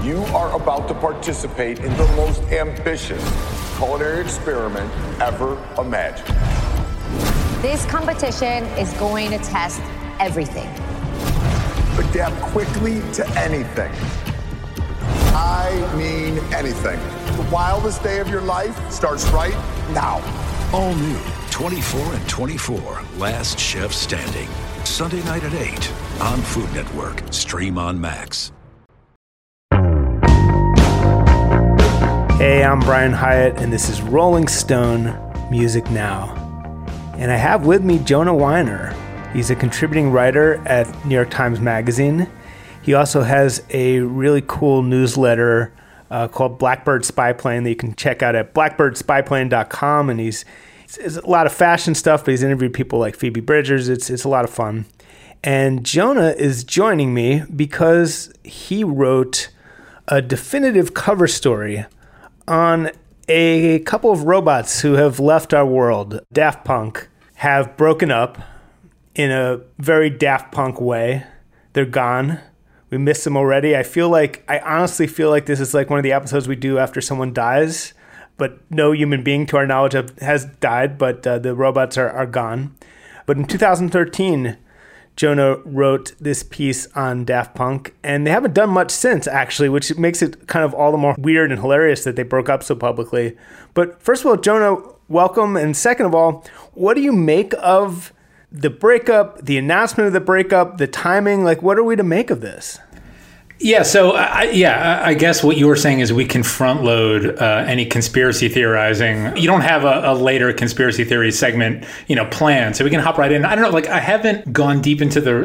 You are about to participate in the most ambitious culinary experiment ever imagined. This competition is going to test everything. Adapt quickly to anything. I mean anything. The wildest day of your life starts right now. All new 24 and 24, Last Chef Standing. Sunday night at 8 on Food Network. Stream on Max. Hey, I'm Brian Hyatt, and this is Rolling Stone Music Now. And I have with me Jonah Weiner. He's a contributing writer at New York Times Magazine. He also has a really cool newsletter called Blackbird Spyplane that you can check out at blackbirdspyplane.com. And it's a lot of fashion stuff, but he's interviewed people like Phoebe Bridgers. It's a lot of fun. And Jonah is joining me because he wrote a definitive cover story on a couple of robots who have left our world. Daft Punk have broken up in a very Daft Punk way. They're gone. We miss them already. I honestly feel like this is like one of the episodes we do after someone dies, but no human being to our knowledge has died, but the robots are gone. But in 2013, Jonah wrote this piece on Daft Punk, and they haven't done much since, actually, which makes it kind of all the more weird and hilarious that they broke up so publicly. But first of all, Jonah, welcome. And second of all, what do you make of the breakup, the announcement of the breakup, the timing? Like, what are we to make of this? Yeah, so I guess what you were saying is we can front load any conspiracy theorizing. You don't have a later conspiracy theory segment, planned, so we can hop right in. I don't know, I haven't gone deep into the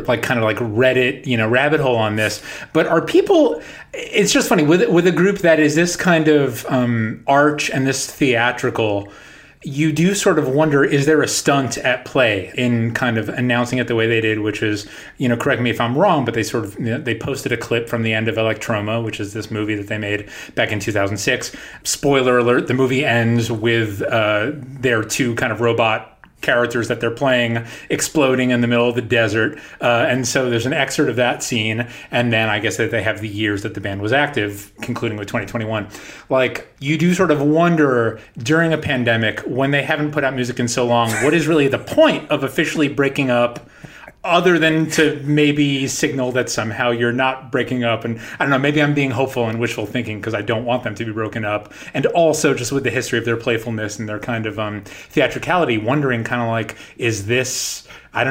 Reddit, rabbit hole on this, but are people? It's just funny with a group that is this kind of arch and this theatrical. You do sort of wonder, is there a stunt at play in kind of announcing it the way they did, which is, correct me if I'm wrong, but they sort of, they posted a clip from the end of Electroma, which is this movie that they made back in 2006. Spoiler alert, the movie ends with their two kind of robot characters that they're playing exploding in the middle of the desert. And so there's an excerpt of that scene. And then I guess that they have the years that the band was active, concluding with 2021. You do sort of wonder during a pandemic when they haven't put out music in so long, what is really the point of officially breaking up other than to maybe signal that somehow you're not breaking up? And I don't know, maybe I'm being hopeful and wishful thinking because I don't want them to be broken up. And also just with the history of their playfulness and their kind of theatricality, wondering kind of is this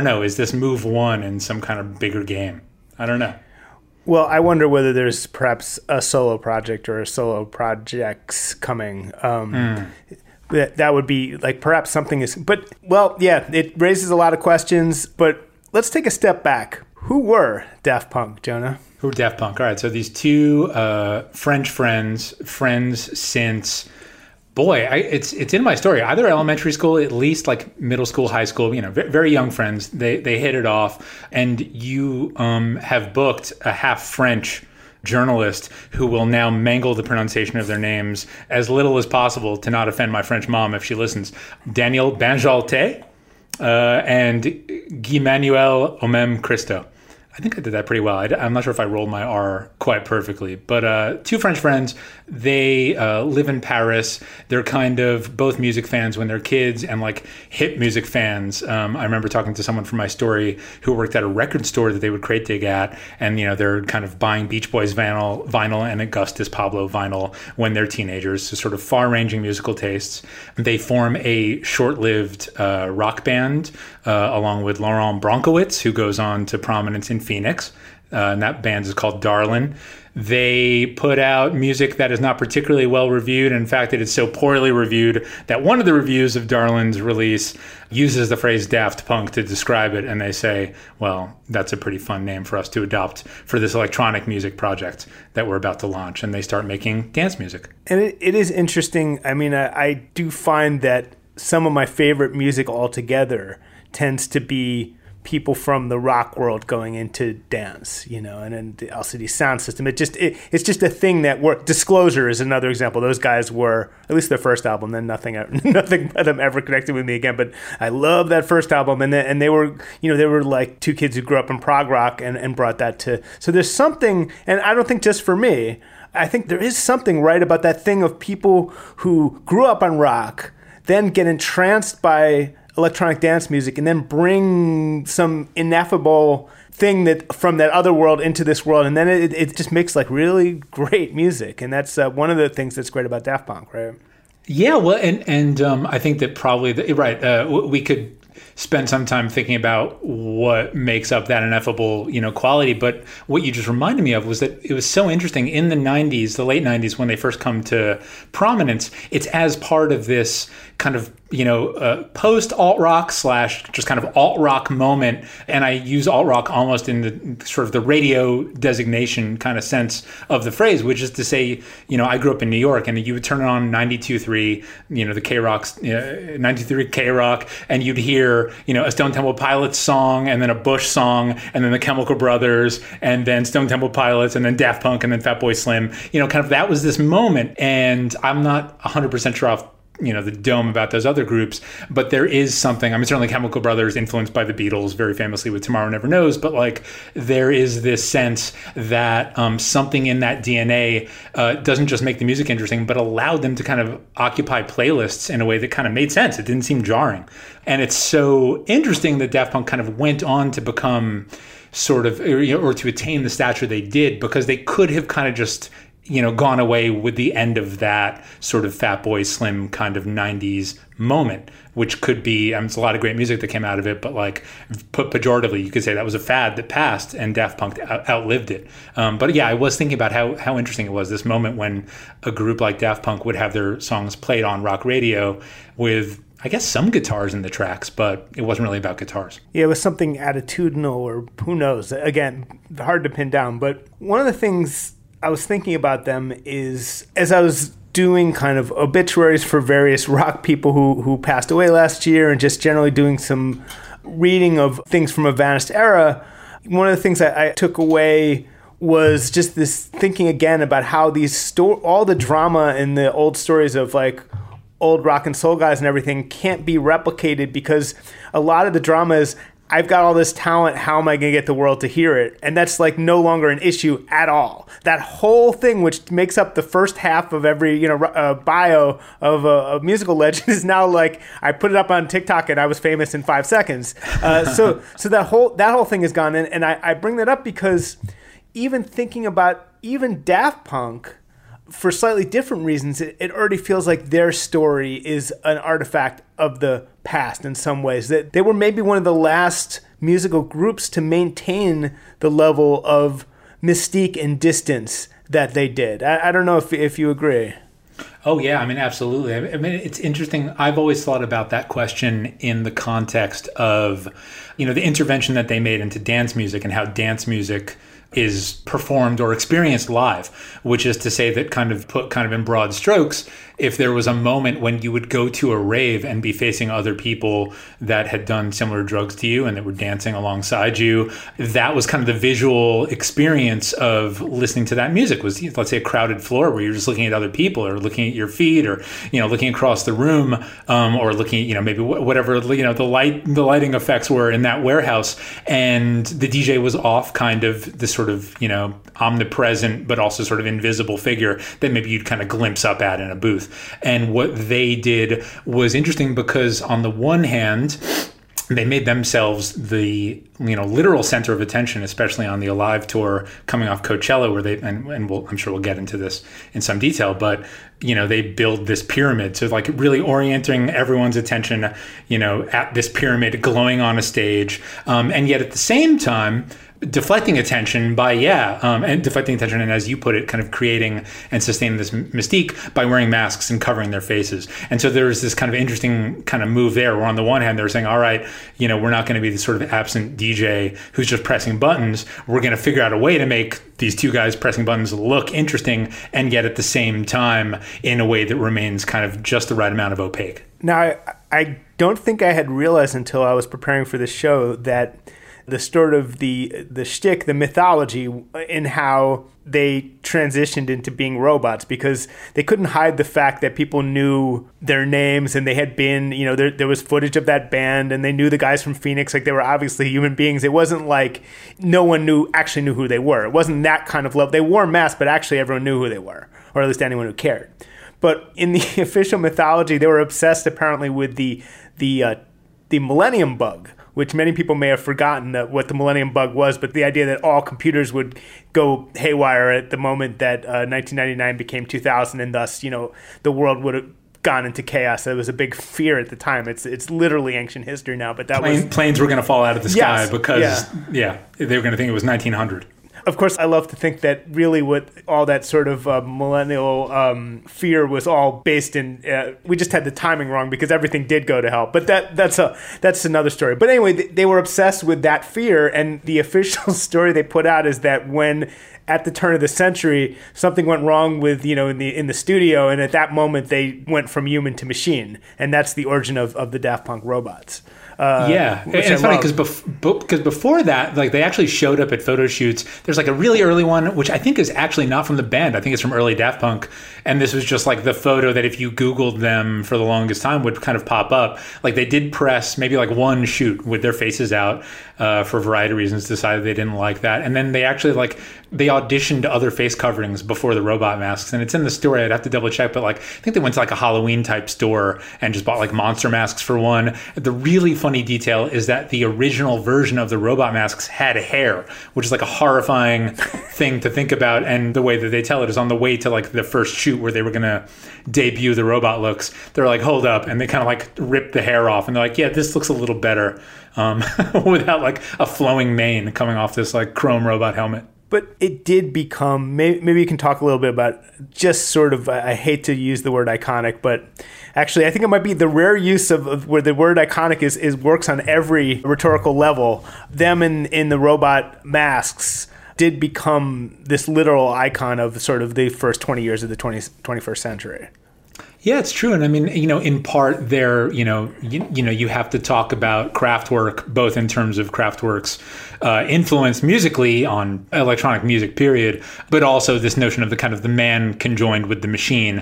move one in some kind of bigger game? I don't know. Well, I wonder whether there's perhaps a solo project or a solo projects coming. That would be perhaps something is, but it raises a lot of questions, but let's take a step back. Who were Daft Punk, Jonah? Who were Daft Punk? All right, so these two French friends since, it's in my story. Either elementary school, at least middle school, high school, very young friends. They hit it off, and you have booked a half French journalist who will now mangle the pronunciation of their names as little as possible to not offend my French mom if she listens. Daniel Banjalté. And Guy-Manuel Omem Christo. I think I did that pretty well. I'm not sure if I rolled my R quite perfectly, but two French friends, they live in Paris. They're kind of both music fans when they're kids and hip music fans. I remember talking to someone from my story who worked at a record store that they would crate dig at, and they're kind of buying Beach Boys vinyl and Augustus Pablo vinyl when they're teenagers, so sort of far-ranging musical tastes. They form a short-lived rock band along with Laurent Bronkowitz, who goes on to prominence in Phoenix, and that band is called Darlin. They put out music that is not particularly well reviewed. In fact, it is so poorly reviewed that one of the reviews of Darlin's release uses the phrase Daft Punk to describe it, and they say, well, that's a pretty fun name for us to adopt for this electronic music project that we're about to launch. And they start making dance music. And it is interesting. I mean, I do find that some of my favorite music altogether tends to be people from the rock world going into dance, you know, and then the LCD Sound System. It's just a thing that worked. Disclosure is another example. Those guys were, at least their first album, then nothing by them ever connected with me again. But I love that first album, and they were, you know, they were like two kids who grew up in prog rock and brought that to. So there's something, and I don't think just for me, I think there is something right about that thing of people who grew up on rock, then get entranced by electronic dance music, and then bring some ineffable thing that from that other world into this world, and then it just makes like really great music. And that's one of the things that's great about Daft Punk, right? Yeah, well, and I think that probably we could spend some time thinking about what makes up that ineffable, you know, quality. But what you just reminded me of was that it was so interesting in the 90s, the late 90s, when they first come to prominence, it's as part of this kind of, you know, post alt rock / just kind of alt rock moment. And I use alt rock almost in the sort of the radio designation kind of sense of the phrase, which is to say, you know, I grew up in New York, and you would turn on 92.3, you know, the K-Rock's 92.3 K-Rock, and you'd hear, you know, a Stone Temple Pilots song, and then a Bush song, and then the Chemical Brothers, and then Stone Temple Pilots, and then Daft Punk, and then Fatboy Slim. You know, kind of that was this moment. And I'm not 100% sure off, you know, the dome about those other groups, but there is something. I mean, certainly Chemical Brothers influenced by the Beatles very famously with Tomorrow Never Knows, but like there is this sense that something in that DNA doesn't just make the music interesting, but allowed them to kind of occupy playlists in a way that kind of made sense. It didn't seem jarring. And it's so interesting that Daft Punk kind of went on to become sort of, or to attain the stature they did, because they could have kind of just, you know, gone away with the end of that sort of Fatboy Slim kind of 90s moment, which could be, it's a lot of great music that came out of it, but like put pejoratively, you could say that was a fad that passed and Daft Punk outlived it. But yeah, I was thinking about how interesting it was, this moment when a group like Daft Punk would have their songs played on rock radio with, I guess, some guitars in the tracks, but it wasn't really about guitars. Yeah, it was something attitudinal, or who knows. Again, hard to pin down. But one of the things I was thinking about them is, as I was doing kind of obituaries for various rock people who passed away last year, and just generally doing some reading of things from a vanished era, one of the things I took away was just this thinking again about how these all the drama in the old stories of like old rock and soul guys and everything can't be replicated, because a lot of the drama is, I've got all this talent, how am I going to get the world to hear it? And that's like no longer an issue at all. That whole thing, which makes up the first half of every, you know, bio of a musical legend, is now like, I put it up on TikTok and I was famous in 5 seconds. So that whole thing is gone. And I bring that up because even thinking about even Daft Punk, for slightly different reasons, it already feels like their story is an artifact of the past in some ways. That they were maybe one of the last musical groups to maintain the level of mystique and distance that they did. I don't know if you agree. Oh, yeah. I mean, absolutely. I mean, it's interesting. I've always thought about that question in the context of, you know, the intervention that they made into dance music and how dance music is performed or experienced live, which is to say that kind of put kind of in broad strokes, if there was a moment when you would go to a rave and be facing other people that had done similar drugs to you and that were dancing alongside you, that was kind of the visual experience of listening to that music. Was, let's say, a crowded floor where you're just looking at other people or looking at your feet, or, you know, looking across the room, or looking at, you know, maybe whatever, you know, the lighting effects were in that warehouse, and the DJ was off, kind of this sort of, you know, omnipresent but also sort of invisible figure that maybe you'd kind of glimpse up at in a booth. And what they did was interesting because on the one hand, they made themselves the, you know, literal center of attention, especially on the Alive tour coming off Coachella, where they, and I'm sure we'll get into this in some detail, but, you know, they build this pyramid. So like really orienting everyone's attention, you know, at this pyramid glowing on a stage. And yet at the same time, deflecting attention by, and as you put it, kind of creating and sustaining this mystique by wearing masks and covering their faces. And so there's this kind of interesting kind of move there, where on the one hand, they're saying, all right, you know, we're not going to be this sort of absent DJ who's just pressing buttons. We're going to figure out a way to make these two guys pressing buttons look interesting, and yet at the same time in a way that remains kind of just the right amount of opaque. Now, I don't think I had realized until I was preparing for the show that the sort of the shtick, the mythology in how they transitioned into being robots, because they couldn't hide the fact that people knew their names and they had been, there was footage of that band and they knew the guys from Phoenix, like they were obviously human beings. It wasn't like no one actually knew who they were. It wasn't that kind of level. They wore masks, but actually everyone knew who they were, or at least anyone who cared. But in the official mythology, they were obsessed apparently with the Millennium Bug, which many people may have forgotten what the Millennium Bug was, but the idea that all computers would go haywire at the moment that 1999 became 2000, and thus, the world would have gone into chaos. That was a big fear at the time. It's literally ancient history now, but planes were going to fall out of the sky because they were going to think it was 1900. Of course, I love to think that really what all that sort of millennial fear was all based in, we just had the timing wrong because everything did go to hell. But that's another story. But anyway, they were obsessed with that fear, and the official story they put out is that when at the turn of the century, something went wrong with, in the studio, and at that moment they went from human to machine, and that's the origin of the Daft Punk robots. And it's funny because before that, like they actually showed up at photo shoots. There's like a really early one, which I think is actually not from the band. I think it's from early Daft Punk. And this was just like the photo that if you Googled them for the longest time would kind of pop up. Like they did press maybe like one shoot with their faces out for a variety of reasons, decided they didn't like that. And then they actually they auditioned other face coverings before the robot masks. And it's in the story. I'd have to double check. But I think they went to like a Halloween type store and just bought like monster masks for one. The really funny detail is that the original version of the robot masks had hair, which is like a horrifying thing to think about. And the way that they tell it is on the way to like the first shoot where they were going to debut the robot looks. They're like, hold up. And they kind of like rip the hair off. And they're like, yeah, this looks a little better without like a flowing mane coming off this like chrome robot helmet. But it did become, maybe you can talk a little bit about just sort of, I hate to use the word iconic, but actually I think it might be the rare use of where the word iconic is works on every rhetorical level. Them in the robot masks did become this literal icon of sort of the first 20 years of the 21st century. Yeah, it's true. And I mean, in part there, you have to talk about Kraftwerk, both in terms of Kraftwerk's influence musically on electronic music, period, but also this notion of the kind of the man conjoined with the machine,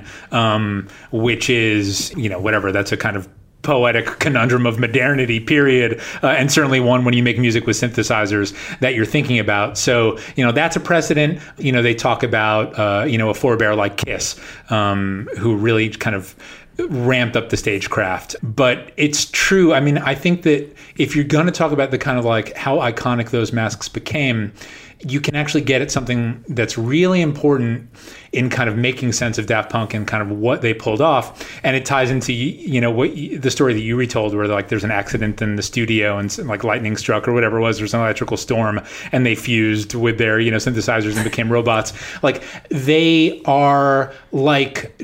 which is, whatever, that's a kind of poetic conundrum of modernity, period, and certainly one when you make music with synthesizers that you're thinking about. So, that's a precedent. They talk about, a forebear like Kiss, who really kind of ramped up the stagecraft. But it's true. I mean, I think that if you're going to talk about the kind of like how iconic those masks became, you can actually get at something that's really important in kind of making sense of Daft Punk and kind of what they pulled off. And it ties into, the story that you retold where like there's an accident in the studio and like lightning struck or whatever it was, or some electrical storm, and they fused with their, synthesizers and became robots. Like they are like,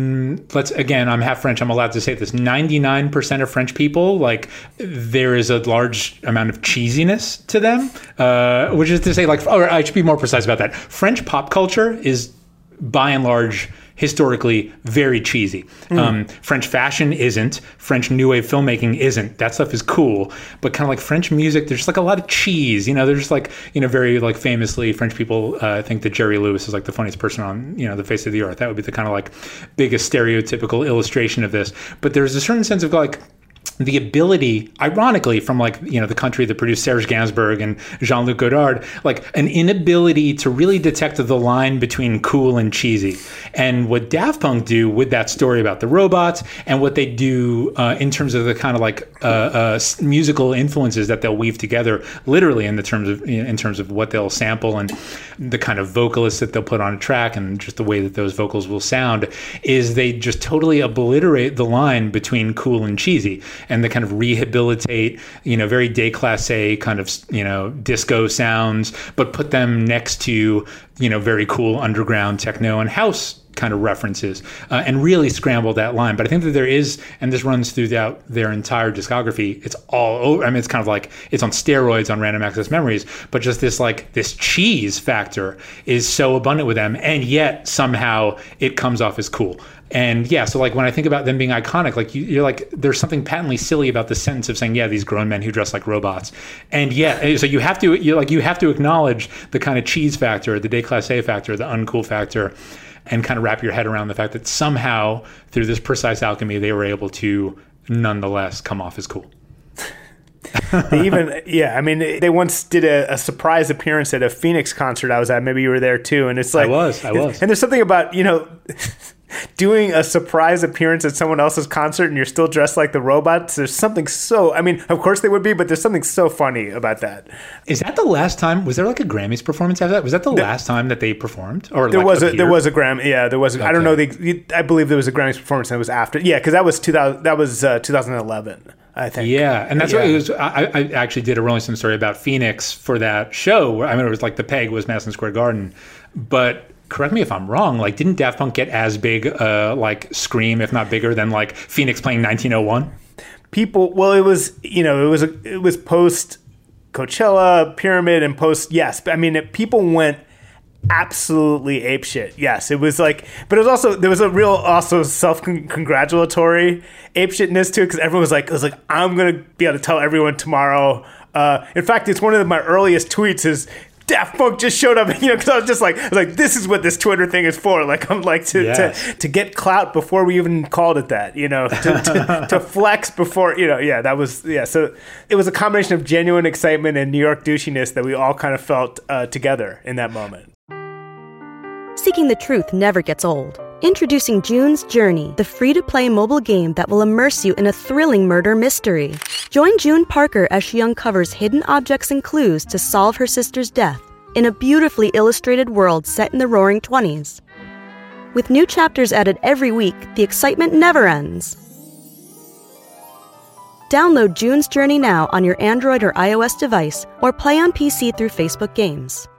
again, I'm half French, I'm allowed to say this, 99% of French people, like there is a large amount of cheesiness to them, which is to say like, or I should be more precise about that. French pop culture is by and large historically very cheesy. French fashion isn't. French new wave filmmaking isn't. That stuff is cool, but kind of like French music, there's just like a lot of cheese. There's just like, very like famously French people think that Jerry Lewis is like the funniest person on, the face of the earth. That would be the kind of like biggest stereotypical illustration of this. But there's a certain sense of like, the ability, ironically, from like, the country that produced Serge Gainsbourg and Jean-Luc Godard, like an inability to really detect the line between cool and cheesy. And what Daft Punk do with that story about the robots and what they do in terms of the kind of like musical influences that they'll weave together, literally in terms of what they'll sample and the kind of vocalists that they'll put on a track and just the way that those vocals will sound, is they just totally obliterate the line between cool and cheesy. And they kind of rehabilitate, very déclassé kind of, disco sounds, but put them next to, very cool underground techno and house kind of references and really scrambled that line. But I think that there is, and this runs throughout their entire discography, it's all over. I mean, it's kind of like it's on steroids on Random Access Memories, but just this cheese factor is so abundant with them, and yet somehow it comes off as cool. And yeah, so like when I think about them being iconic, like you're like, there's something patently silly about the sentence of saying, yeah, these grown men who dress like robots. And yeah, so you have to acknowledge the kind of cheese factor, the déclassé factor, the uncool factor, and kind of wrap your head around the fact that somehow through this precise alchemy, they were able to nonetheless come off as cool. They once did a surprise appearance at a Phoenix concert I was at. Maybe you were there too. And it's like, I was. And there's something about, doing a surprise appearance at someone else's concert and you're still dressed like the robots. There's something so, I mean, of course they would be, but there's something so funny about that. Is that the last time? Was there like a Grammys performance after that? Was that the last time that they performed? Or there was a Grammy. Yeah, there was. Okay. I don't know. I believe there was a Grammys performance and it was after. Yeah, because that was 2011. I think. Yeah, and that's what it was. I actually did a Rolling Stone story about Phoenix for that show. I mean, it was like the peg was Madison Square Garden, but correct me if I'm wrong, like didn't Daft Punk get as big like Scream, if not bigger, than like Phoenix playing 1901? It was post Coachella, Pyramid, and post, yes. I mean, people went absolutely apeshit. Yes, it was like, but it was also, there was a real also self-congratulatory apeshitness to it, because everyone was like, I'm going to be able to tell everyone tomorrow. In fact, it's one of my earliest tweets is, Daft Punk just showed up, because I was like, this is what this Twitter thing is for. Like, I'm like to get clout before we even called it that, to flex before, that was, So it was a combination of genuine excitement and New York douchiness that we all kind of felt together in that moment. Seeking the truth never gets old. Introducing June's Journey, the free-to-play mobile game that will immerse you in a thrilling murder mystery. Join June Parker as she uncovers hidden objects and clues to solve her sister's death in a beautifully illustrated world set in the Roaring '20s. With new chapters added every week, the excitement never ends. Download June's Journey now on your Android or iOS device, or play on PC through Facebook Games.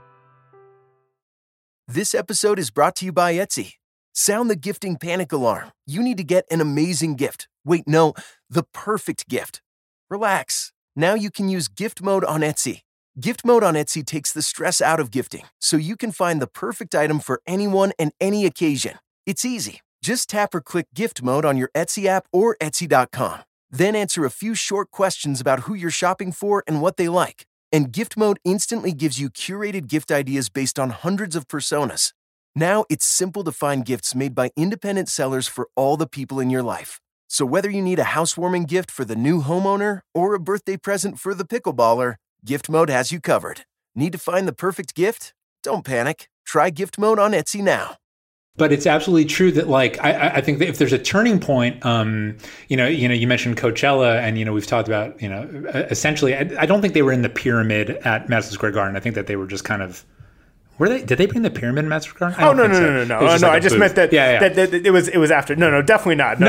This episode is brought to you by Etsy. Sound the gifting panic alarm. You need to get an amazing gift. Wait, no, the perfect gift. Relax. Now you can use gift mode on Etsy. Gift mode on Etsy takes the stress out of gifting, so you can find the perfect item for anyone and any occasion. It's easy. Just tap or click gift mode on your Etsy app or Etsy.com. Then answer a few short questions about who you're shopping for and what they like. And gift mode instantly gives you curated gift ideas based on hundreds of personas. Now it's simple to find gifts made by independent sellers for all the people in your life. So whether you need a housewarming gift for the new homeowner or a birthday present for the pickleballer, Gift Mode has you covered. Need to find the perfect gift? Don't panic. Try Gift Mode on Etsy now. But it's absolutely true that, like, I think that if there's a turning point, you mentioned Coachella, and we've talked about, essentially, I don't think they were in the pyramid at Madison Square Garden. I think that they were just kind of. Were they? Did they bring the pyramid in Madison Square Garden? No. I just meant that. That it was after. No, definitely not.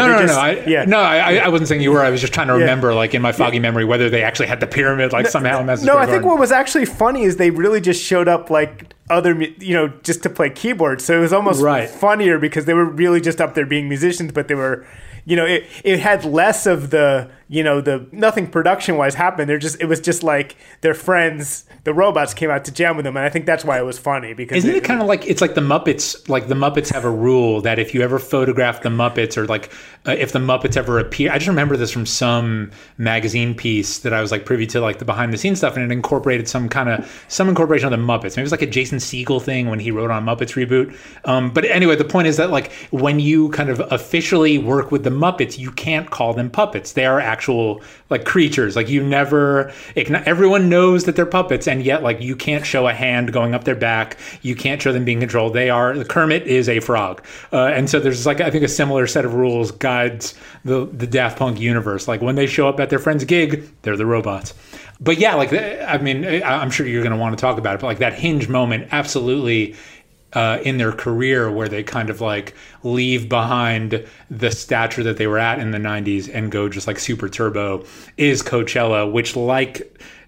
I wasn't saying you were. I was just trying to remember, like in my foggy memory, whether they actually had the pyramid, like somehow in Madison Square Garden. No, I think what was actually funny is they really just showed up like other, just to play keyboards. So it was almost funnier because they were really just up there being musicians, but they were. It had less of the nothing production wise happened. It was just like their friends, the robots, came out to jam with them, and I think that's why it was funny. Because isn't it kind of like, it's like the Muppets? Like the Muppets have a rule that if you ever photograph the Muppets, or like if the Muppets ever appear, I just remember this from some magazine piece that I was like privy to, like the behind the scenes stuff, and it incorporated some incorporation of the Muppets. Maybe it was like a Jason Segel thing when he wrote on Muppets Reboot. But anyway, the point is that like when you kind of officially work with the Muppets, you can't call them puppets. They are actual like creatures. Like everyone knows that they're puppets, and yet like you can't show a hand going up their back. You can't show them being controlled. The Kermit is a frog. And so there's like, I think a similar set of rules guides the Daft Punk universe. Like when they show up at their friend's gig, they're the robots. But yeah, like, I mean, I'm sure you're going to want to talk about it, but like that hinge moment, absolutely, in their career where they kind of like leave behind the stature that they were at in the 90s and go just like super turbo is Coachella, which like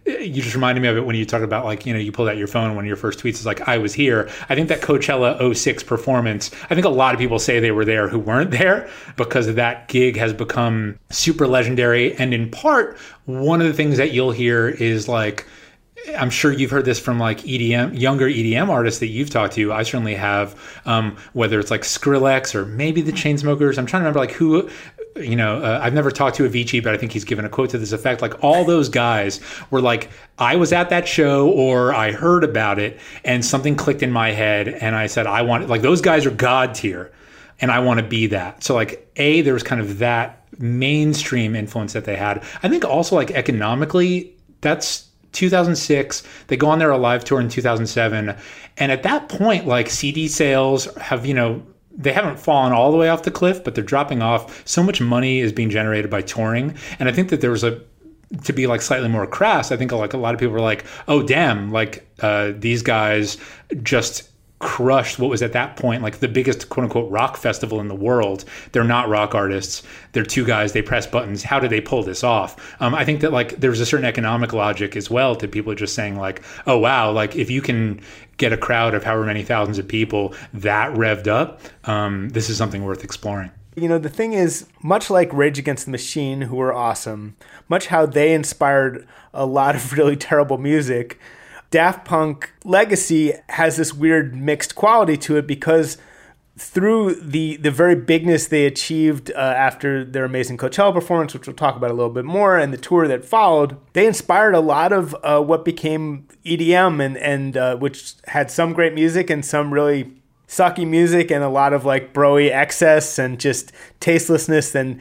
you just reminded me of it when you talked about like, you pulled out your phone, one of your first tweets is like, I was here. I think that Coachella 06 performance, I think a lot of people say they were there who weren't there because that gig has become super legendary. And in part, one of the things that you'll hear is like, I'm sure you've heard this from like EDM, younger EDM artists that you've talked to. I certainly have, whether it's like Skrillex or maybe the Chainsmokers. I'm trying to remember like who, I've never talked to Avicii, but I think he's given a quote to this effect. Like all those guys were like, I was at that show or I heard about it and something clicked in my head and I said, I want it. Like those guys are God tier and I want to be that. So like there was kind of that mainstream influence that they had. I think also like economically, that's 2006, they go on their live tour in 2007. And at that point, like CD sales have, they haven't fallen all the way off the cliff, but they're dropping off. So much money is being generated by touring. And I think that there was to be like slightly more crass, I think like a lot of people were like, oh, damn, like these guys just crushed what was at that point like the biggest quote unquote rock festival in the world. They're not rock artists. They're two guys. They press buttons. How did they pull this off? I think that like there's a certain economic logic as well to people just saying like, oh, wow, like if you can get a crowd of however many thousands of people that revved up, this is something worth exploring. The thing is, much like Rage Against the Machine, who were awesome, much how they inspired a lot of really terrible music, Daft Punk legacy has this weird mixed quality to it because through the very bigness they achieved after their amazing Coachella performance, which we'll talk about a little bit more, and the tour that followed, they inspired a lot of what became EDM and which had some great music and some really sucky music and a lot of like broy excess and just tastelessness. And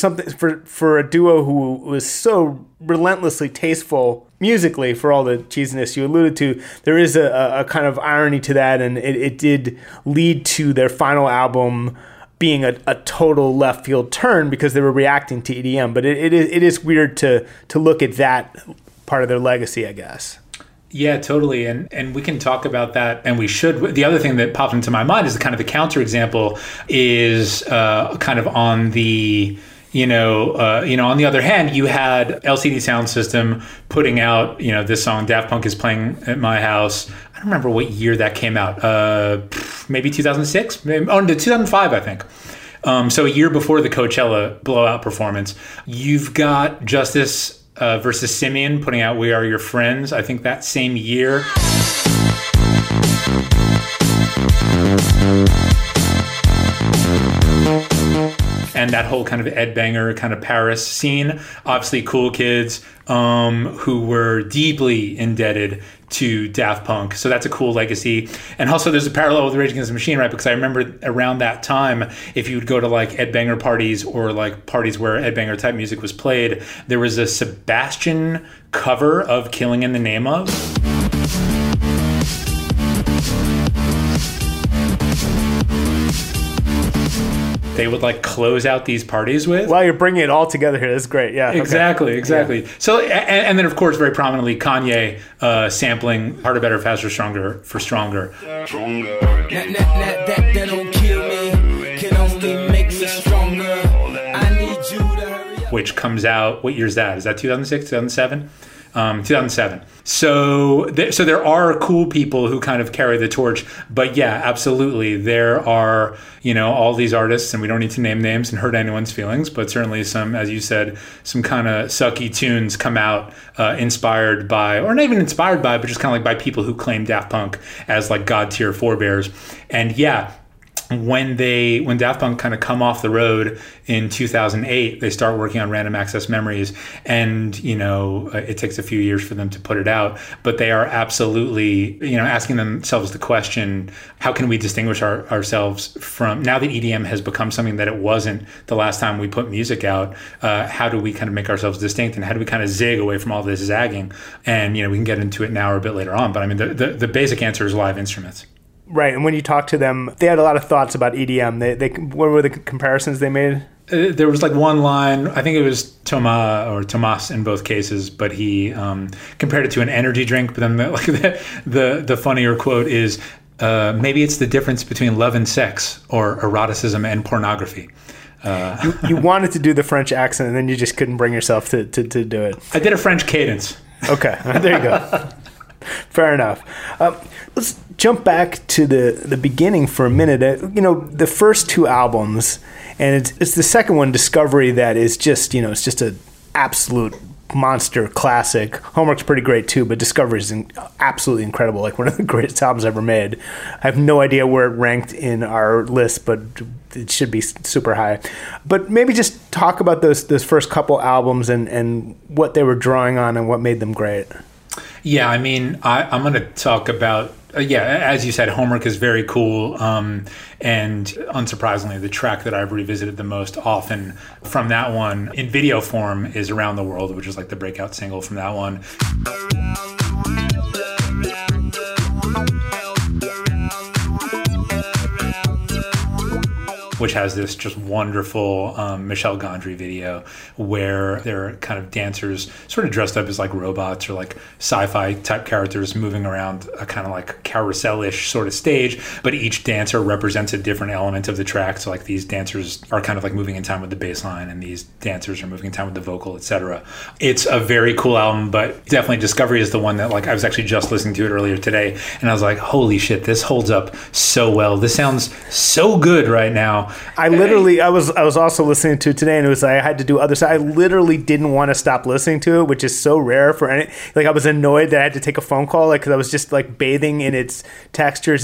for a duo who was so relentlessly tasteful musically, for all the cheesiness you alluded to, there is a kind of irony to that, and it did lead to their final album being a total left field turn because they were reacting to EDM. But it is weird to look at that part of their legacy, I guess. Yeah, totally. And we can talk about that, and we should. The other thing that popped into my mind is kind of the counterexample is kind of on the, on the other hand, you had LCD Soundsystem putting out, this song, Daft Punk is Playing at My House. I don't remember what year that came out. Maybe 2006? No, 2005, I think. So a year before the Coachella blowout performance. You've got Justice versus Simeon putting out We Are Your Friends, I think that same year. And that whole kind of Ed Banger kind of Paris scene, obviously cool kids who were deeply indebted to Daft Punk. So that's a cool legacy. And also there's a parallel with Rage Against the Machine, right? Because I remember around that time, if you would go to like Ed Banger parties or like parties where Ed Banger type music was played, there was a Sebastian cover of Killing in the Name of. They would like close out these parties with. Well, you're bringing it all together here. That's great. Yeah. Exactly. Yeah. So, and then of course, very prominently, Kanye sampling Harder, Better, Faster, Stronger for Stronger. That don't kill me, can only make me stronger. I need you to hurry up. Which comes out, what year is that? Is that 2006, 2007? 2007. So there are cool people who kind of carry the torch, but yeah, absolutely. There are, all these artists, and we don't need to name names and hurt anyone's feelings, but certainly some, as you said, some kind of sucky tunes come out inspired by, or not even inspired by, but just kind of like by people who claim Daft Punk as like God tier forebears. And yeah, when Daft Punk kind of come off the road in 2008, they start working on Random Access Memories, and it takes a few years for them to put it out, but they are absolutely asking themselves the question, how can we distinguish ourselves from, now that EDM has become something that it wasn't the last time we put music out, how do we kind of make ourselves distinct, and how do we kind of zig away from all this zagging? And we can get into it now or a bit later on, but I mean the basic answer is live instruments. Right, and when you talk to them, they had a lot of thoughts about EDM. They what were the comparisons they made? There was like one line, I think it was Tomas in both cases, but he compared it to an energy drink. But then the funnier quote is, maybe it's the difference between love and sex, or eroticism and pornography. You wanted to do the French accent, and then you just couldn't bring yourself to do it. I did a French cadence. Okay, there you go. Fair enough. Let's jump back to the beginning for a minute. The first two albums, and it's the second one, Discovery, that is just, it's just an absolute monster classic. Homework's pretty great too, but Discovery is absolutely incredible, like one of the greatest albums ever made. I have no idea where it ranked in our list, but it should be super high. But maybe just talk about those first couple albums and what they were drawing on and what made them great. Yeah, I mean, I'm going to talk about, as you said, Homework is very cool. And unsurprisingly, the track that I've revisited the most often from that one in video form is Around the World, which is like the breakout single from that one. Which has this just wonderful Michel Gondry video where they're kind of dancers sort of dressed up as like robots or like sci-fi type characters moving around a kind of like carousel-ish sort of stage, but each dancer represents a different element of the track. So like these dancers are kind of like moving in time with the bass line and these dancers are moving in time with the vocal, etc. It's a very cool album, but definitely Discovery is the one that like I was actually just listening to it earlier today and I was like, holy shit, this holds up so well. This sounds so good right now. I was also listening to it today, and it was like I had to do other stuff. I literally didn't want to stop listening to it, which is so rare for any. Like I was annoyed that I had to take a phone call, like because I was just like bathing in its textures.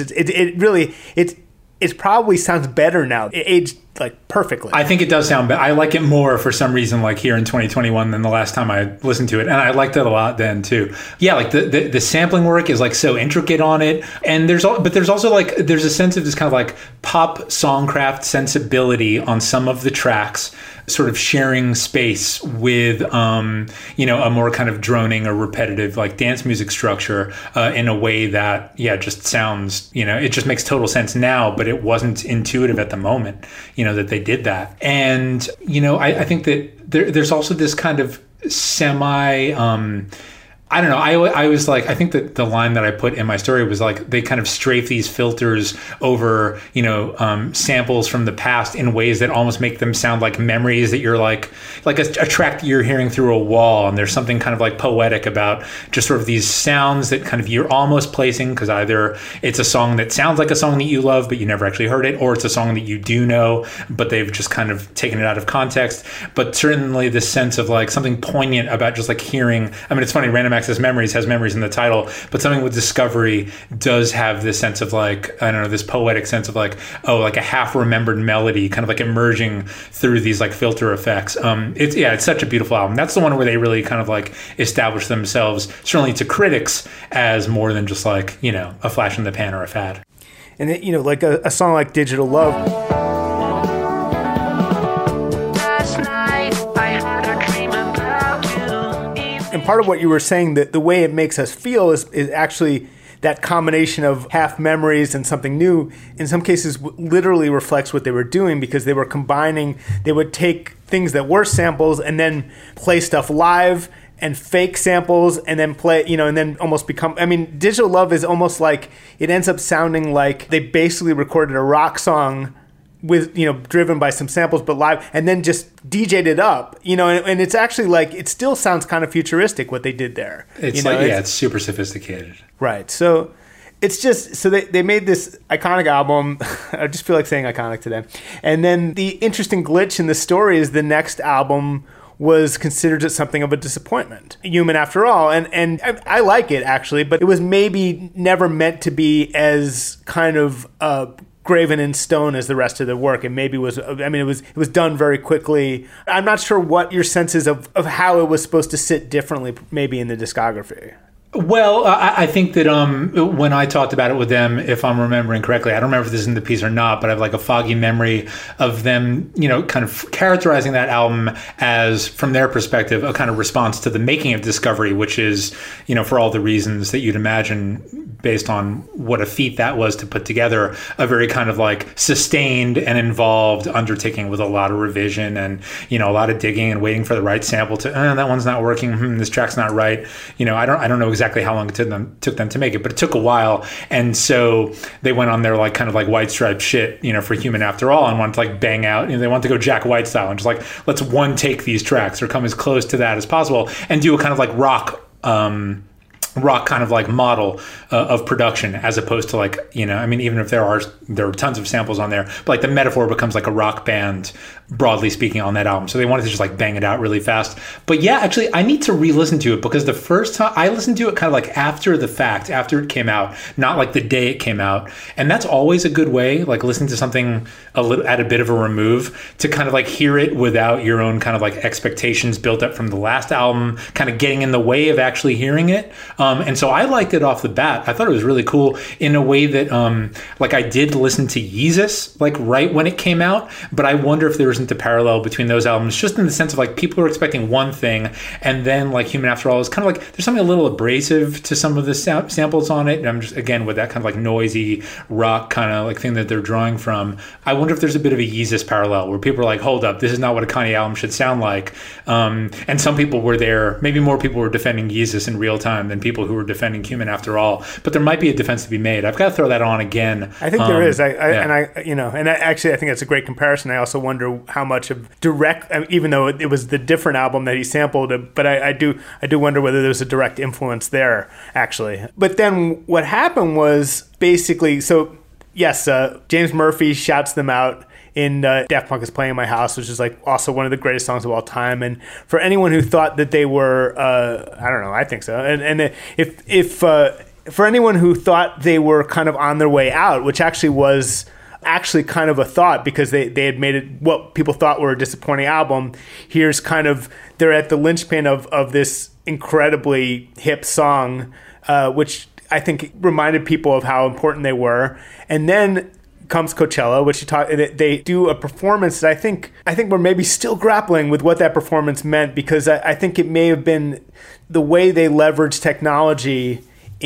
It probably sounds better now. It aged like perfectly. I think it does sound better. I like it more for some reason, like here in 2021 than the last time I listened to it, and I liked it a lot then too. Yeah, like the sampling work is like so intricate on it, and there's also like there's a sense of this kind of like pop songcraft sensibility on some of the tracks, sort of sharing space with a more kind of droning or repetitive like dance music structure in a way that just sounds, it just makes total sense now, but it wasn't intuitive at the moment, that they did that. And I think that there's also this kind of semi I don't know. I was like, I think that the line that I put in my story was like, they kind of strafe these filters over, samples from the past in ways that almost make them sound like memories that you're like a track that you're hearing through a wall. And there's something kind of like poetic about just sort of these sounds that kind of you're almost placing, because either it's a song that sounds like a song that you love, but you never actually heard it, or it's a song that you do know, but they've just kind of taken it out of context. But certainly this sense of like something poignant about just like hearing, I mean, it's funny, Random Access Memories has memories in the title, but something with Discovery does have this sense of like, I don't know, this poetic sense of like, oh, like a half remembered melody kind of like emerging through these like filter effects. It's such a beautiful album. That's the one where they really kind of like establish themselves, certainly to critics, as more than just like, a flash in the pan or a fad. And like a song like Digital Love. And part of what you were saying, that the way it makes us feel is actually that combination of half memories and something new, in some cases literally reflects what they were doing, because they were combining, they would take things that were samples and then play stuff live and fake samples and then play, and then almost become, I mean, Digital Love is almost like, it ends up sounding like they basically recorded a rock song with, driven by some samples, but live, and then just DJ'd it up, and it's actually like, it still sounds kind of futuristic what they did there. It's it's super sophisticated. Right. So it's just, so they made this iconic album. I just feel like saying iconic today. And then the interesting glitch in the story is the next album was considered something of a disappointment. Human After All. And I like it actually, but it was maybe never meant to be as kind of graven in stone as the rest of the work. It maybe was, it was done very quickly. I'm not sure what your sense is of how it was supposed to sit differently maybe in the discography. Well, I think that when I talked about it with them, if I'm remembering correctly, I don't remember if this is in the piece or not, but I have like a foggy memory of them, kind of characterizing that album as, from their perspective, a kind of response to the making of Discovery, which is, for all the reasons that you'd imagine based on what a feat that was to put together, a very kind of like sustained and involved undertaking with a lot of revision and, a lot of digging and waiting for the right sample to, that one's not working. This track's not right. I don't know exactly how long it took them to make it, but it took a while. And so they went on their like kind of like White Stripe shit, for Human After All, and wanted to like bang out, they wanted to go Jack White style and just like, let's one take these tracks or come as close to that as possible and do a kind of like rock rock kind of like model of production, as opposed to like, you know, I mean, even if there are tons of samples on there, but like the metaphor becomes like a rock band, broadly speaking, on that album. So they wanted to just like bang it out really fast. But yeah, actually, I need to re-listen to it, because the first time I listened to it kind of like after the fact, after it came out, not like the day it came out. And that's always a good way, like listening to something at a bit of a remove, to kind of like hear it without your own kind of like expectations built up from the last album kind of getting in the way of actually hearing it. And so I liked it off the bat. I thought it was really cool in a way that like I did listen to Yeezus like right when it came out, but I wonder if there isn't a parallel between those albums, just in the sense of like people are expecting one thing, and then like Human After All is kind of like there's something a little abrasive to some of the samples on it. And I'm just, again, with that kind of like noisy rock kind of like thing that they're drawing from, I wonder if there's a bit of a Yeezus parallel where people are like, hold up, this is not what a Kanye album should sound like. And some people were there, maybe more people were defending Yeezus in real time than people who were defending Human After All, but there might be a defense to be made. I've got to throw that on again. I think there is. Actually, I think that's a great comparison. I also wonder how much of direct, even though it was the different album that he sampled, but I do wonder whether there's a direct influence there, actually. But then what happened was basically, so yes, James Murphy shouts them out in Daft Punk Is Playing in My House, which is like also one of the greatest songs of all time. And for anyone who thought that they were, I don't know, I think so. And if for anyone who thought they were kind of on their way out, which actually was actually kind of a thought, because they had made it what people thought were a disappointing album, here's kind of, they're at the linchpin of this incredibly hip song, which I think reminded people of how important they were. And then comes Coachella, which they do a performance that I think we're maybe still grappling with what that performance meant, because I think it may have been the way they leveraged technology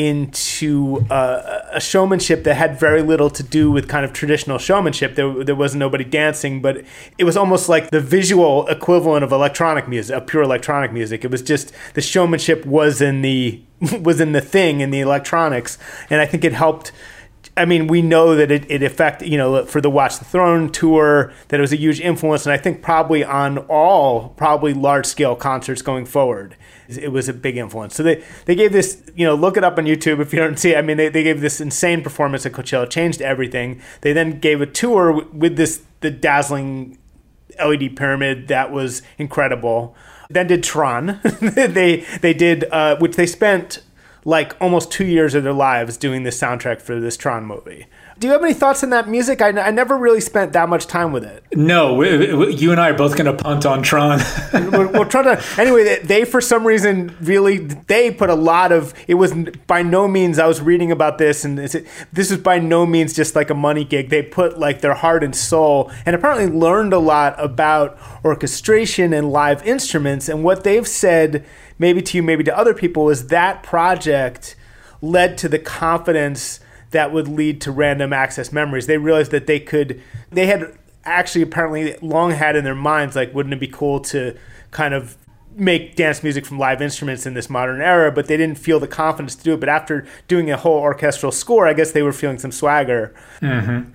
into a showmanship that had very little to do with kind of traditional showmanship. There wasn't nobody dancing, but it was almost like the visual equivalent of electronic music, of pure electronic music. It was just the showmanship was in the thing, in the electronics, and I think it helped. I mean, we know that it affected, you know, for the Watch the Throne tour, that it was a huge influence, and I think probably on all large-scale concerts going forward, it was a big influence. So they gave this, you know, look it up on YouTube if you don't see it. I mean, they gave this insane performance at Coachella, changed everything. They then gave a tour with the dazzling LED pyramid that was incredible. Then did Tron. they did, which they spent like almost 2 years of their lives doing this soundtrack for this Tron movie. Do you have any thoughts on that music? I never really spent that much time with it. No, you and I are both going to punt on Tron. We're trying to, anyway, they for some reason really, they put a lot of, it was by no means, I was reading about this, and this is by no means just like a money gig. They put like their heart and soul, and apparently learned a lot about orchestration and live instruments. And what they've said, maybe to you, maybe to other people, is that project led to the confidence that would lead to Random Access Memories. They realized that they had actually apparently long had in their minds, like, wouldn't it be cool to kind of make dance music from live instruments in this modern era, but they didn't feel the confidence to do it. But after doing a whole orchestral score, I guess they were feeling some swagger. Mm-hmm.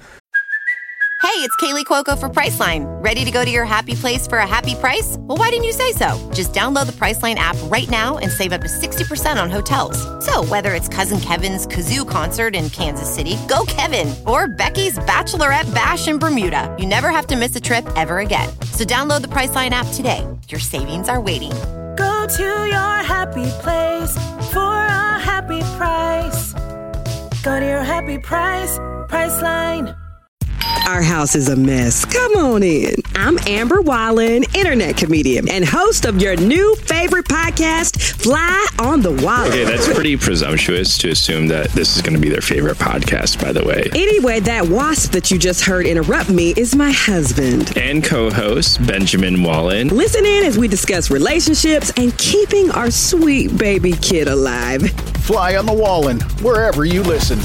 Hey, it's Kaylee Cuoco for Priceline. Ready to go to your happy place for a happy price? Well, why didn't you say so? Just download the Priceline app right now and save up to 60% on hotels. So whether it's Cousin Kevin's Kazoo Concert in Kansas City, go Kevin, or Becky's Bachelorette Bash in Bermuda, you never have to miss a trip ever again. So download the Priceline app today. Your savings are waiting. Go to your happy place for a happy price. Go to your happy price, Priceline. Our house is a mess. Come on in. I'm Amber Wallen, internet comedian and host of your new favorite podcast, Fly on the Wallen. Okay, that's pretty presumptuous to assume that this is going to be their favorite podcast, by the way. Anyway, that wasp that you just heard interrupt me is my husband. And co-host, Benjamin Wallen. Listen in as we discuss relationships and keeping our sweet baby kid alive. Fly on the Wallen, wherever you listen.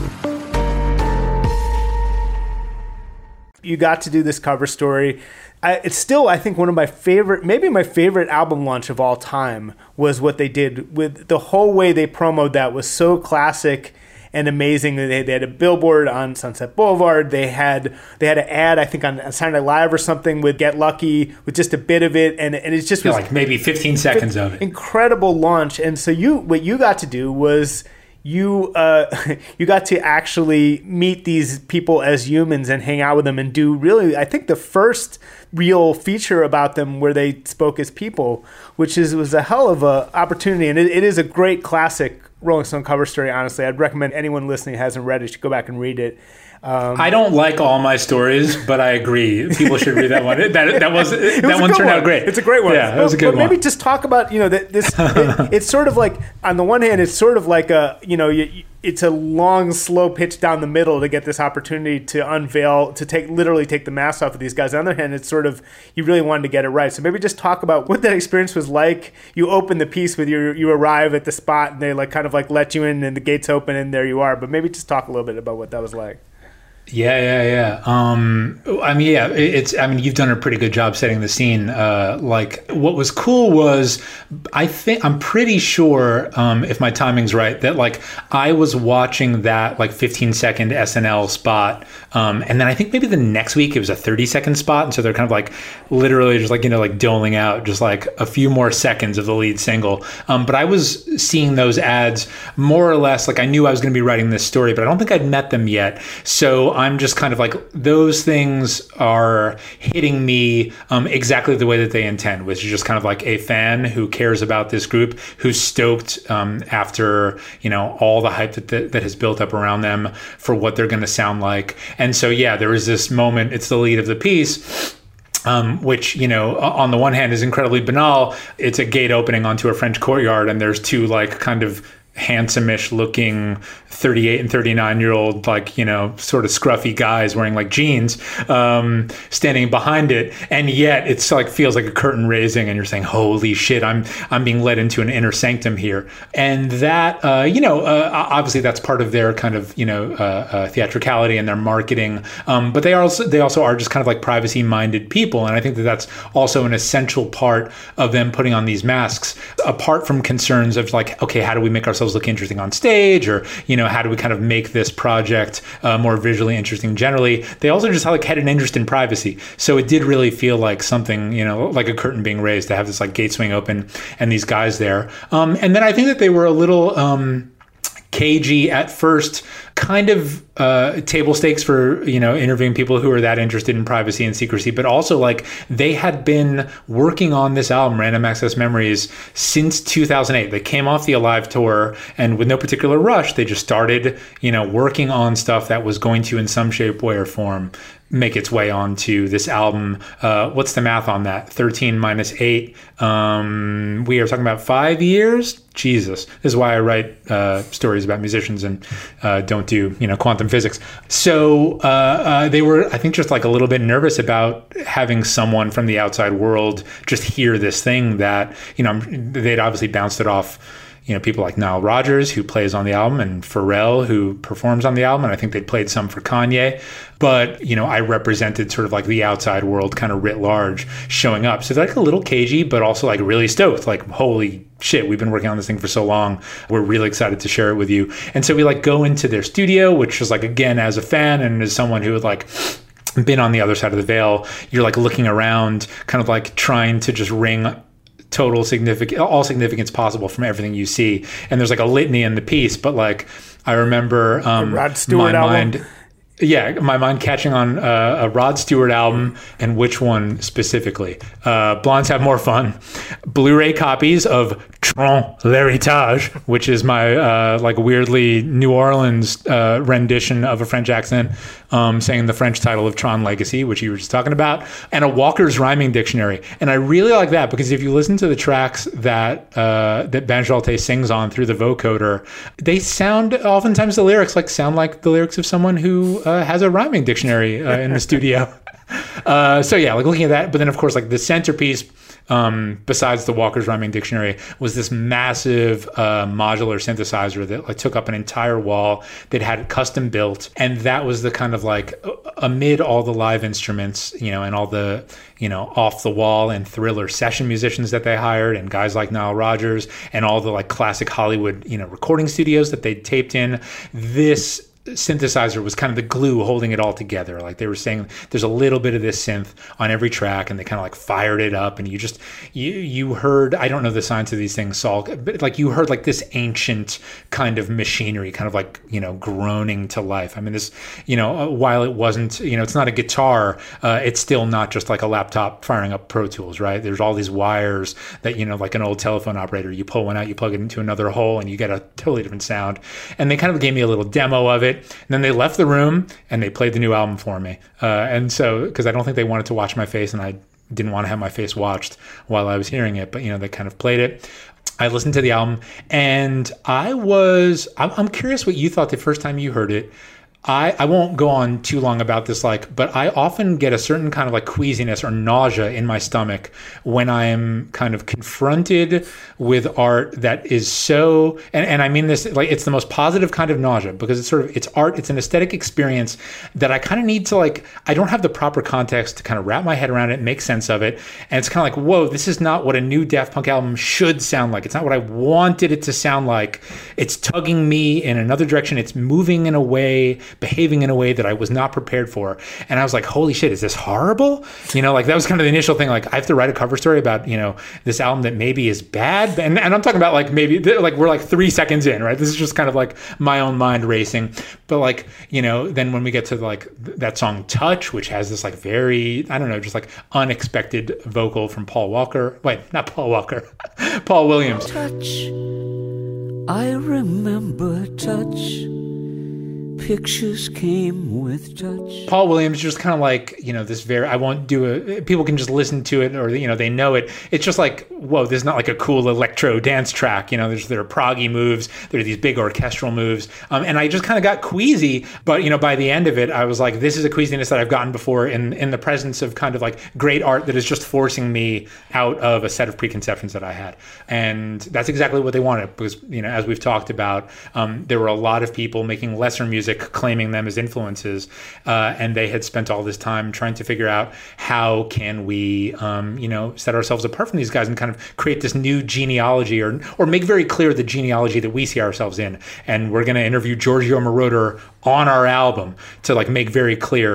You got to do this cover story. It's still, I think, one of my favorite, maybe my favorite album launch of all time was what they did with the whole way they promoted that was so classic and amazing. They had a billboard on Sunset Boulevard. They had an ad, I think, on Saturday Night Live or something with Get Lucky, with just a bit of it, and it's just was like maybe 15 seconds of it. Incredible launch. And so what you got to do was you got to actually meet these people as humans and hang out with them and do really, I think, the first real feature about them where they spoke as people, which was a hell of a opportunity. And it is a great classic Rolling Stone cover story, honestly. I'd recommend anyone listening who hasn't read it should go back and read it. I don't like all my stories, but I agree. People should read that one. That one turned out great. It's a great one. Yeah, that was a good one. Maybe just talk about, this. It's sort of like, on the one hand, it's sort of like it's a long, slow pitch down the middle to get this opportunity to unveil, to literally take the mask off of these guys. On the other hand, it's sort of, you really wanted to get it right. So maybe just talk about what that experience was like. You open the piece with you arrive at the spot and they kind of let you in and the gates open and there you are. But maybe just talk a little bit about what that was like. Yeah. You've done a pretty good job setting the scene. What was cool was, I'm pretty sure, if my timing's right, that I was watching that 15-second SNL spot, and then I think maybe the next week it was a 30-second spot, and so they're kind of literally just doling out just a few more seconds of the lead single. But I was seeing those ads more or less I knew I was going to be writing this story, but I don't think I'd met them yet. So I'm just kind of those things are hitting me exactly the way that they intend, which is just kind of a fan who cares about this group, who's stoked after, all the hype that has built up around them for what they're going to sound like. And so, yeah, there was this moment, it's the lead of the piece, which, on the one hand is incredibly banal. It's a gate opening onto a French courtyard, and there's two kind of handsome-ish looking 38 and 39-year-old sort of scruffy guys wearing jeans standing behind it, and yet it's feels like a curtain raising and you're saying, holy shit, I'm being led into an inner sanctum here. And that obviously that's part of their kind of theatricality and their marketing, but they also are just kind of privacy-minded people, and I think that's also an essential part of them putting on these masks, apart from concerns of okay, how do we make ourselves look interesting on stage, or how do we kind of make this project more visually interesting generally. They also just had an interest in privacy, so it did really feel like something, like a curtain being raised to have this gate swing open and these guys there, and then I think that they were a little cagey at first, kind of table stakes for interviewing people who are that interested in privacy and secrecy, but also they had been working on this album, Random Access Memories, since 2008. They came off the Alive tour, and with no particular rush, they just started working on stuff that was going to, in some shape, way, or form, make its way onto this album. What's the math on that? 13 minus 8. We are talking about 5 years? Jesus. This is why I write stories about musicians and don't do, quantum physics. So they were, I think, just a little bit nervous about having someone from the outside world just hear this thing that, they'd obviously bounced it off people like Nile Rodgers, who plays on the album, and Pharrell, who performs on the album, and I think they played some for Kanye. But, I represented sort of the outside world kind of writ large showing up. So they're a little cagey, but also really stoked, holy shit, we've been working on this thing for so long. We're really excited to share it with you. And so we go into their studio, which was again, as a fan and as someone who had been on the other side of the veil, you're looking around, kind of trying to just wring all significance possible from everything you see. And there's a litany in the piece, but I remember Rod Stewart album. My mind catching on a Rod Stewart album, and which one specifically? Blondes Have More Fun. Blu-ray copies of Tron l'Héritage, which is my weirdly New Orleans rendition of a French accent saying the French title of Tron Legacy, which you were just talking about, and a Walker's Rhyming Dictionary. And I really like that because if you listen to the tracks that Ben Jalté sings on through the vocoder, they sound, oftentimes the lyrics sound like the lyrics of someone who has a rhyming dictionary in the studio. So yeah, looking at that, but then of course the centerpiece, besides the Walker's Rhyming Dictionary, was this massive modular synthesizer that like took up an entire wall that had it custom built. And that was the kind of like, amid all the live instruments, and all the, off the wall and Thriller session musicians that they hired, and guys like Nile Rodgers, and all the like classic Hollywood, recording studios that they taped in, this synthesizer was kind of the glue holding it all together. Like they were saying, there's a little bit of this synth on every track, and they kind of like fired it up, and you heard, I don't know the science of these things, Saul, but like you heard like this ancient kind of machinery kind of like, groaning to life. I mean, this, while it wasn't, it's not a guitar, it's still not just like a laptop firing up Pro Tools, right? There's all these wires that, like an old telephone operator, you pull one out, you plug it into another hole, and you get a totally different sound. And they kind of gave me a little demo of it. And then they left the room and they played the new album for me. And so, because I don't think they wanted to watch my face, and I didn't want to have my face watched while I was hearing it, but they kind of played it. I listened to the album, and I'm curious what you thought the first time you heard it. I won't go on too long about this, but I often get a certain kind of like queasiness or nausea in my stomach when I'm kind of confronted with art that is so, and I mean this, like it's the most positive kind of nausea, because it's art, it's an aesthetic experience that I kind of need to I don't have the proper context to kind of wrap my head around it, make sense of it. And it's kind of like, whoa, this is not what a new Daft Punk album should sound like. It's not what I wanted it to sound like. It's tugging me in another direction. It's moving in a way, behaving in a way that I was not prepared for. And I was like, holy shit, is this horrible? That was kind of the initial thing. Like I have to write a cover story about, this album that maybe is bad. And I'm talking about we're like 3 seconds in, right? This is just kind of like my own mind racing. But then when we get to that song Touch, which has this very, I don't know, just unexpected vocal from Paul Walker. Wait, not Paul Walker, Paul Williams. Touch, I remember touch. Pictures came with touch. Paul Williams, just kind of this very, I won't do it, people can just listen to it, or, they know it. It's just whoa, this is not a cool electro dance track. There are proggy moves, there are these big orchestral moves. And I just kind of got queasy, but, by the end of it, I was like, this is a queasiness that I've gotten before in the presence of kind of great art that is just forcing me out of a set of preconceptions that I had. And that's exactly what they wanted, because, as we've talked about, there were a lot of people making lesser music, claiming them as influences, and they had spent all this time trying to figure out how can we set ourselves apart from these guys and kind of create this new genealogy, or make very clear the genealogy that we see ourselves in. And we're going to interview Giorgio Moroder on our album to make very clear,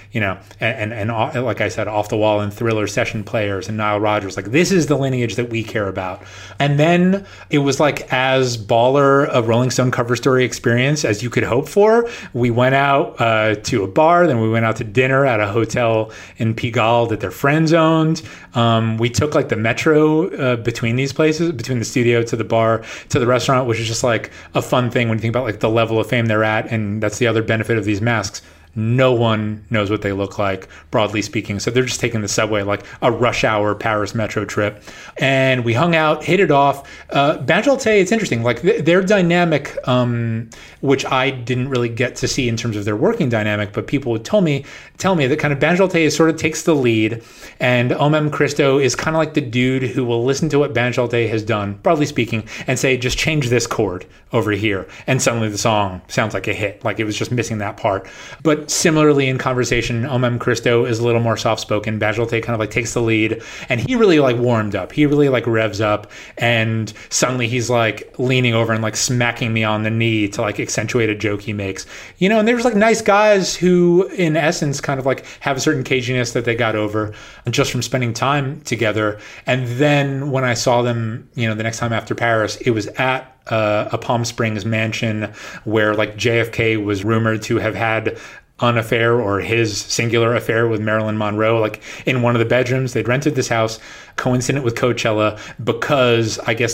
and like I said, Off the Wall and Thriller session players and Nile Rodgers, this is the lineage that we care about. And then it was as baller a Rolling Stone cover story experience as you could hope for. We went out to a bar, then we went out to dinner at a hotel in Pigalle that their friends owned. We took the metro between these places, between the studio to the bar to the restaurant, which is just a fun thing when you think about the level of fame they're at. And that's the other benefit of these masks. No one knows what they look like, broadly speaking. So they're just taking the subway, a rush hour Paris metro trip. And we hung out, hit it off. Banjolté, it's interesting. Their dynamic, which I didn't really get to see in terms of their working dynamic, but people would tell me that kind of Banjolté sort of takes the lead. And Omem Christo is kind of the dude who will listen to what Banjolté has done, broadly speaking, and say, just change this chord over here. And suddenly the song sounds like a hit. It was just missing that part. But similarly in conversation, Omem Christo is a little more soft-spoken. Banjolté kind of takes the lead, and he really warmed up. He really revs up, and suddenly he's leaning over and smacking me on the knee to accentuate a joke he makes. And there's nice guys who in essence kind of have a certain caginess that they got over just from spending time together. And then when I saw them, the next time after Paris, it was at a Palm Springs mansion where JFK was rumored to have had an affair, or his singular affair, with Marilyn Monroe, in one of the bedrooms. They'd rented this house coincident with Coachella because I guess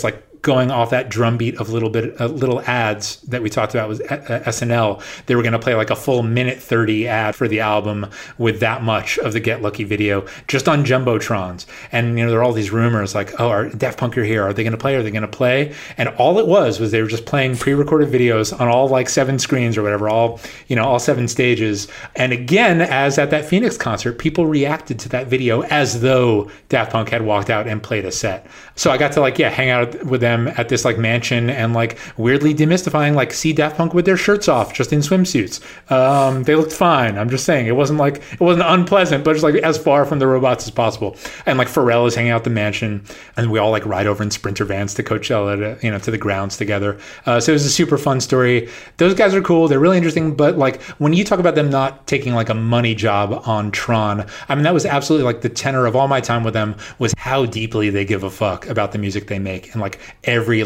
going off that drumbeat of little ads that we talked about with SNL. They were going to play like a full minute 30 ad for the album with that much of the Get Lucky video just on Jumbotrons. And, you know, there are all these rumors like, oh, are Daft Punk are here. Are they going to play? Are they going to play? And all it was they were just playing pre-recorded videos on all like 7 screens or whatever, all 7 stages. And again, as at that Phoenix concert, people reacted to that video as though Daft Punk had walked out and played a set. So I got to hang out with them at this like mansion and like weirdly demystifying, like see Daft Punk with their shirts off, just in swimsuits. They looked fine. I'm just saying it wasn't unpleasant, but just like as far from the robots as possible. And like Pharrell is hanging out at the mansion, and we all like ride over in Sprinter vans to Coachella, to the grounds together. So it was a super fun story. Those guys are cool. They're really interesting. But like when you talk about them not taking like a money job on Tron, I mean, that was absolutely like the tenor of all my time with them, was how deeply they give a fuck about the music they make, and like every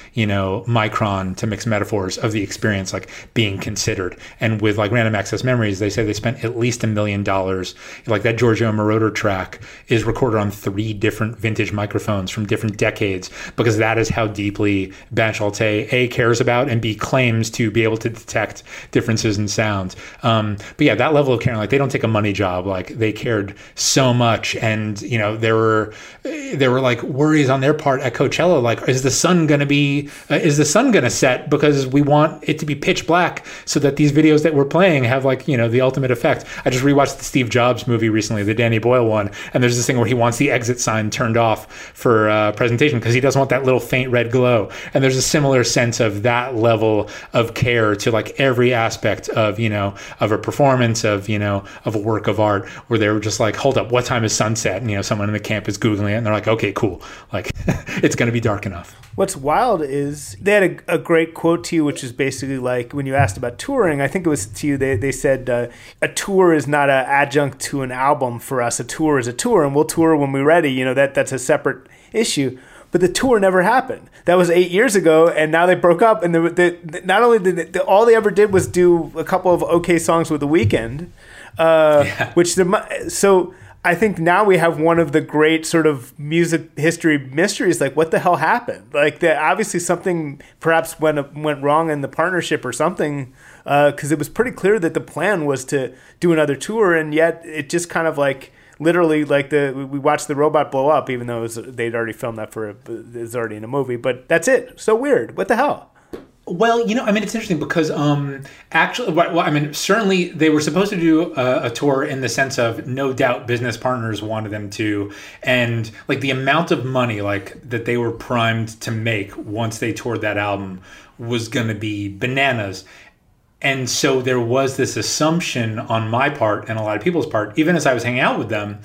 micron, to mix metaphors, of the experience like being considered. And with like Random Access Memories, they say they spent at least $1 million. Like that Giorgio Moroder track is recorded on 3 different vintage microphones from different decades, because that is how deeply Band Schulte A, cares about, and B, claims to be able to detect differences in sounds. But yeah, that level of caring, like they don't take a money job. Like they cared so much. And, there were like worries on their part at Coachella, like, is the sun going to set, because we want it to be pitch black so that these videos that we're playing have like, the ultimate effect. I just rewatched the Steve Jobs movie recently, the Danny Boyle one. And there's this thing where he wants the exit sign turned off for presentation because he doesn't want that little faint red glow. And there's a similar sense of that level of care to like every aspect of, of a performance, of a work of art, where they were just like, hold up, what time is sunset? And, someone in the camp is Googling it and they're like, okay, cool. Like it's going to be dark enough. What's wild is they had a great quote to you, which is basically like when you asked about touring, I think it was to you, they said a tour is not an adjunct to an album for us. A tour is a tour, and we'll tour when we're ready. That's a separate issue. But the tour never happened. That was 8 years ago, and now they broke up. And not only did all they ever did was do a couple of okay songs with The Weeknd, so I think now we have one of the great sort of music history mysteries. Like, what the hell happened? Like, obviously something perhaps went wrong in the partnership or something, because it was pretty clear that the plan was to do another tour, and yet it just kind of like literally like we watched the robot blow up, even though they'd already filmed that it's already in a movie. But that's it. So weird. What the hell? Well, it's interesting because certainly they were supposed to do a tour in the sense of, no doubt business partners wanted them to, and like the amount of money like that they were primed to make once they toured that album was going to be bananas. And so there was this assumption on my part and a lot of people's part, even as I was hanging out with them,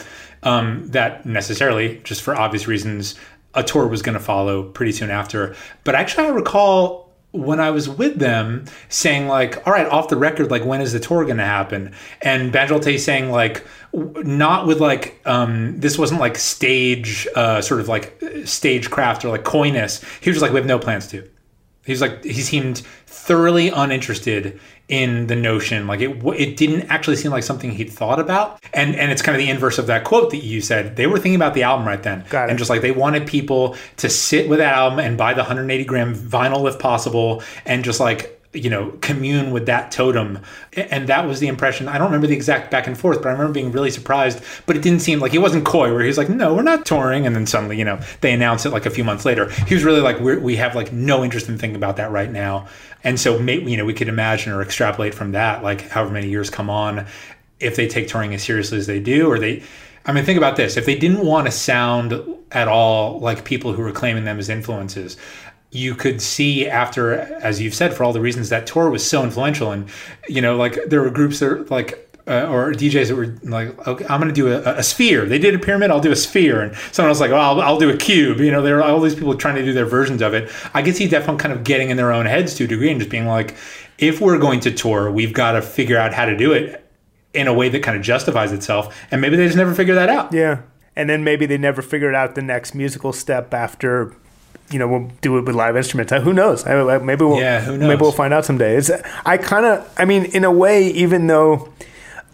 that necessarily, just for obvious reasons, a tour was going to follow pretty soon after. But actually I recall when I was with them saying like, all right, off the record, like, when is the tour going to happen? And Band Schulte saying like, not with like, this wasn't like stage, sort of like stagecraft or like coyness. He was just like, we have no plans to. He seemed thoroughly uninterested in the notion. Like it didn't actually seem like something he'd thought about. And it's kind of the inverse of that quote that you said. They were thinking about the album right then. Got it. And just like they wanted people to sit with that album and buy the 180 gram vinyl if possible, and just like, commune with that totem. And that was the impression. I don't remember the exact back and forth, but I remember being really surprised. But it didn't seem like, he wasn't coy where he was like, no, we're not touring. And then suddenly, they announced it like a few months later. He was really like, we have like no interest in thinking about that right now. And so maybe, we could imagine or extrapolate from that, like however many years come on, if they take touring as seriously as they do, or think about this. If they didn't want to sound at all like people who were claiming them as influences, you could see after, as you've said, for all the reasons that tour was so influential. And, like there were groups that like, or DJs that were like, okay, I'm going to do a sphere. They did a pyramid, I'll do a sphere. And someone else like, well, I'll do a cube. There are all these people trying to do their versions of it. I could see Daft Punk kind of getting in their own heads to a degree and just being like, if we're going to tour, we've got to figure out how to do it in a way that kind of justifies itself. And maybe they just never figure that out. Yeah. And then maybe they never figured out the next musical step after, we'll do it with live instruments. Who knows? Maybe we'll find out someday. In a way, even though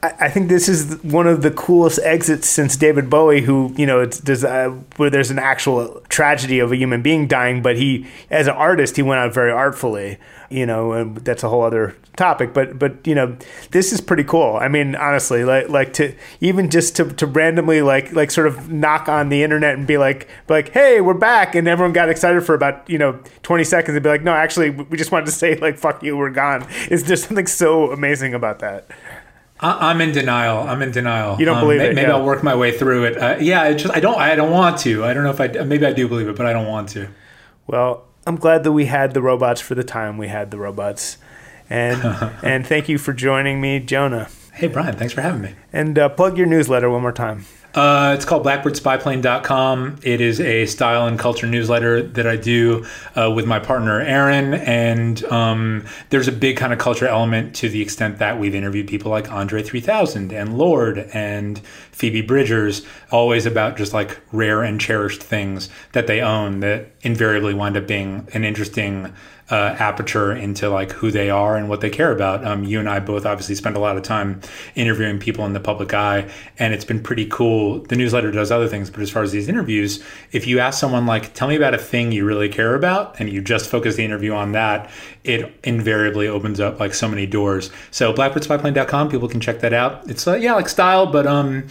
I think this is one of the coolest exits since David Bowie, who, where there's an actual tragedy of a human being dying, but he, as an artist, he went out very artfully, and that's a whole other topic. But this is pretty cool. I mean, honestly, like to even just to randomly like sort of knock on the internet and be like, hey, we're back, and everyone got excited for about 20 seconds and be like, no, actually, we just wanted to say like, fuck you, we're gone. Is there something so amazing about that? I'm in denial. You don't believe it? Maybe I'll work my way through it. I don't want to. I don't know if maybe I do believe it, but I don't want to. Well, I'm glad that we had the robots for the time we had the robots. And thank you for joining me, Jonah. Hey, Brian, thanks for having me. And plug your newsletter one more time. It's called blackbirdspyplane.com. It is a style and culture newsletter that I do with my partner, Aaron. And there's a big kind of culture element to the extent that we've interviewed people like Andre 3000 and Lorde and Phoebe Bridgers, always about just like rare and cherished things that they own that invariably wind up being an interesting aperture into like who they are and what they care about. You and I both obviously spend a lot of time interviewing people in the public eye, and it's been pretty cool. The newsletter does other things, but as far as these interviews, if you ask someone like, tell me about a thing you really care about, and you just focus the interview on that, it invariably opens up like so many doors. So blackbirdspyplane.com, people can check that out. It's like style, but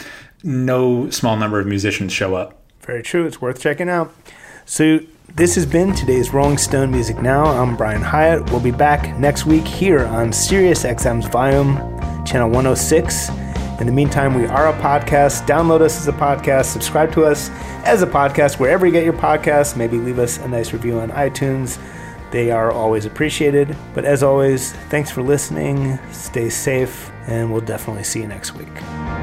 no small number of musicians show up. Very true. It's worth checking out. So this has been today's Rolling Stone Music Now. I'm Brian Hyatt. We'll be back next week here on SiriusXM's Volume, channel 106. In the meantime, we are a podcast. Download us as a podcast. Subscribe to us as a podcast wherever you get your podcasts. Maybe leave us a nice review on iTunes. They are always appreciated. But as always, thanks for listening. Stay safe, and we'll definitely see you next week.